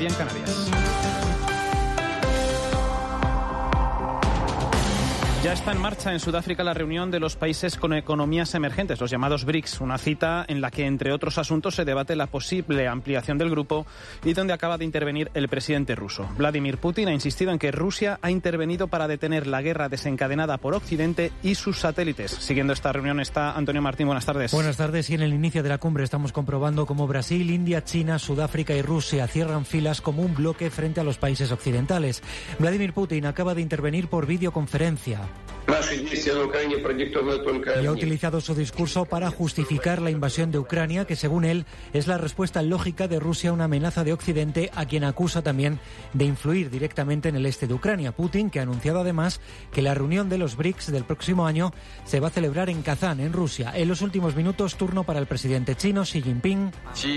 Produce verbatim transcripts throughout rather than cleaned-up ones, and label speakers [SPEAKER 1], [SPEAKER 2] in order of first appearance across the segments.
[SPEAKER 1] mediodía en Canarias. Ya está en marcha en Sudáfrica la reunión de los países con economías emergentes, los llamados BRICS, una cita en la que, entre otros asuntos, se debate la posible ampliación del grupo y donde acaba de intervenir el presidente ruso. Vladimir Putin ha insistido en que Rusia ha intervenido para detener la guerra desencadenada por Occidente y sus satélites. Siguiendo esta reunión está Antonio Martín. Buenas tardes.
[SPEAKER 2] Buenas tardes. Y en el inicio de la cumbre estamos comprobando cómo Brasil, India, China, Sudáfrica y Rusia cierran filas como un bloque frente a los países occidentales. Vladimir Putin acaba de intervenir por videoconferencia y ha utilizado su discurso para justificar la invasión de Ucrania, que según él es la respuesta lógica de Rusia a una amenaza de Occidente, a quien acusa también de influir directamente en el este de Ucrania. Putin, que ha anunciado además que la reunión de los BRICS del próximo año se va a celebrar en Kazán, en Rusia. En los últimos minutos, turno para el presidente chino Xi Jinping,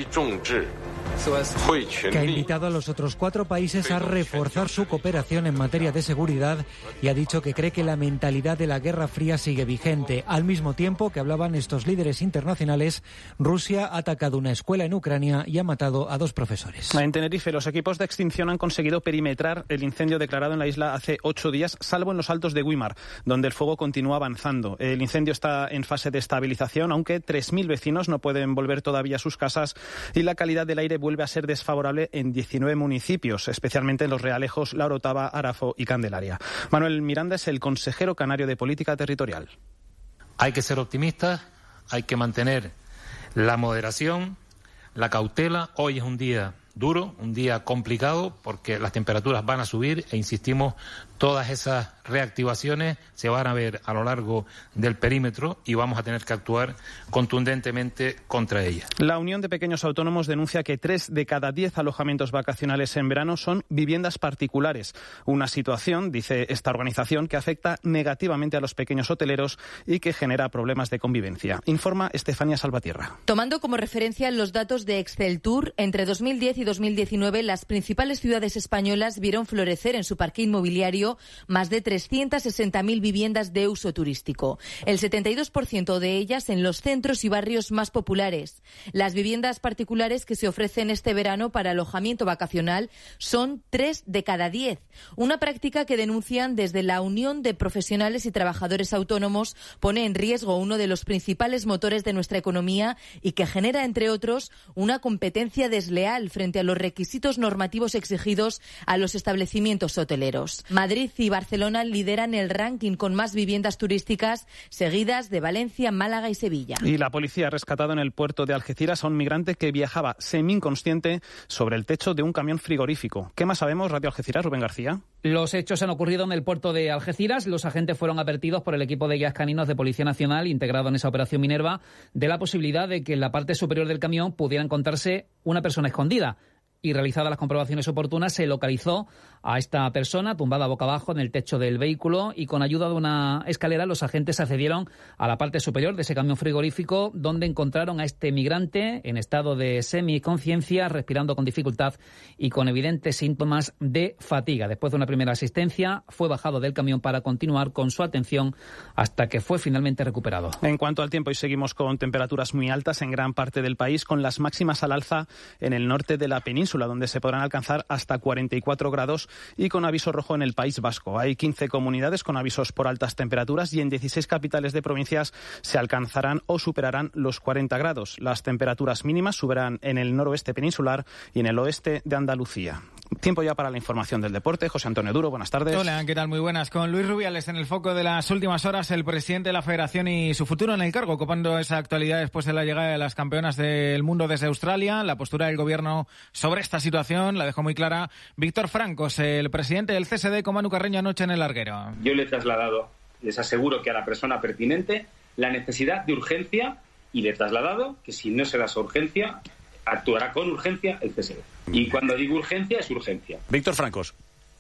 [SPEAKER 2] que ha invitado a los otros cuatro países a reforzar su cooperación en materia de seguridad y ha dicho que cree que la mentalidad de la Guerra Fría sigue vigente. Al mismo tiempo que hablaban estos líderes internacionales, Rusia ha atacado una escuela en Ucrania y ha matado a dos profesores.
[SPEAKER 1] En Tenerife, los equipos de extinción han conseguido perimetrar el incendio declarado en la isla hace ocho días, salvo en los altos de Güímar, donde el fuego continúa avanzando. El incendio está en fase de estabilización, aunque tres mil vecinos no pueden volver todavía a sus casas y la calidad del aire vuelve a ser desfavorable en diecinueve municipios, especialmente en Los Realejos, La Orotava, Arafo y Candelaria. Manuel Miranda es el consejero canario de Política Territorial.
[SPEAKER 3] Hay que ser optimistas, hay que mantener la moderación, la cautela. Hoy es un día duro, un día complicado, porque las temperaturas van a subir e insistimos, todas esas reactivaciones se van a ver a lo largo del perímetro y vamos a tener que actuar contundentemente contra ellas.
[SPEAKER 1] La Unión de Pequeños Autónomos denuncia que tres de cada diez alojamientos vacacionales en verano son viviendas particulares. Una situación, dice esta organización, que afecta negativamente a los pequeños hoteleros y que genera problemas de convivencia. Informa Estefanía Salvatierra.
[SPEAKER 4] Tomando como referencia los datos de Exceltur, entre dos mil diez y dos mil diecinueve las principales ciudades españolas vieron florecer en su parque inmobiliario más de trescientas sesenta mil viviendas de uso turístico, el setenta y dos por ciento de ellas en los centros y barrios más populares. Las viviendas particulares que se ofrecen este verano para alojamiento vacacional son tres de cada diez, una práctica que denuncian desde la Unión de Profesionales y Trabajadores Autónomos pone en riesgo uno de los principales motores de nuestra economía y que genera, entre otros, una competencia desleal frente a los requisitos normativos exigidos a los establecimientos hoteleros. Madrid y Barcelona lideran el ranking con más viviendas turísticas, seguidas de Valencia, Málaga y Sevilla.
[SPEAKER 1] Y la policía ha rescatado en el puerto de Algeciras a un migrante que viajaba semi-inconsciente sobre el techo de un camión frigorífico. ¿Qué más sabemos, Radio Algeciras, Rubén García?
[SPEAKER 5] Los hechos han ocurrido en el puerto de Algeciras. Los agentes fueron advertidos por el equipo de guías caninos de Policía Nacional, integrado en esa operación Minerva, de la posibilidad de que en la parte superior del camión pudiera encontrarse una persona escondida. Y realizadas las comprobaciones oportunas, se localizó a esta persona tumbada boca abajo en el techo del vehículo y con ayuda de una escalera los agentes accedieron a la parte superior de ese camión frigorífico, donde encontraron a este migrante en estado de semiconciencia, respirando con dificultad y con evidentes síntomas de fatiga. Después de una primera asistencia, fue bajado del camión para continuar con su atención hasta que fue finalmente recuperado.
[SPEAKER 1] En cuanto al tiempo, hoy seguimos con temperaturas muy altas en gran parte del país, con las máximas al alza en el norte de la península, donde se podrán alcanzar hasta cuarenta y cuatro grados y con aviso rojo en el País Vasco. Hay quince comunidades con avisos por altas temperaturas y en dieciséis capitales de provincias se alcanzarán o superarán los cuarenta grados. Las temperaturas mínimas subirán en el noroeste peninsular y en el oeste de Andalucía. Tiempo ya para la información del deporte. José Antonio Duro, buenas tardes.
[SPEAKER 6] Hola, ¿qué tal? Muy buenas. Con Luis Rubiales en el foco de las últimas horas, el presidente de la Federación y su futuro en el cargo, ocupando esa actualidad después de la llegada de las campeonas del mundo desde Australia. La postura del gobierno sobre esta situación la dejó muy clara Víctor Francos, el presidente del C S D, con Manu Carreño anoche en el larguero.
[SPEAKER 7] Yo le he trasladado, les aseguro que a la persona pertinente, la necesidad de urgencia y le he trasladado que si no se da esa urgencia, actuará con urgencia el C S D. Y cuando digo urgencia, es urgencia.
[SPEAKER 8] Víctor Francos,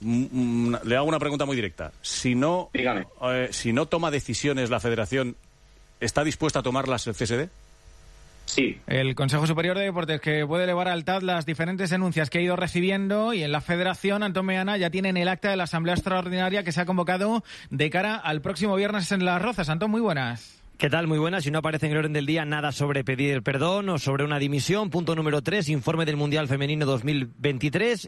[SPEAKER 8] mm, le hago una pregunta muy directa. Si no,
[SPEAKER 7] Dígame.
[SPEAKER 8] Eh, si no toma decisiones la Federación, ¿está dispuesta a tomarlas el C S D?
[SPEAKER 7] Sí.
[SPEAKER 6] El Consejo Superior de Deportes, que puede elevar al T A D las diferentes denuncias que ha ido recibiendo, y en la Federación, Antón Meana, ya tienen el acta de la Asamblea Extraordinaria que se ha convocado de cara al próximo viernes en Las Rozas. Antón, muy buenas.
[SPEAKER 9] ¿Qué tal? Muy buenas. Si no aparece en el orden del día nada sobre pedir perdón o sobre una dimisión. Punto número tres, informe del Mundial Femenino dos mil veintitrés.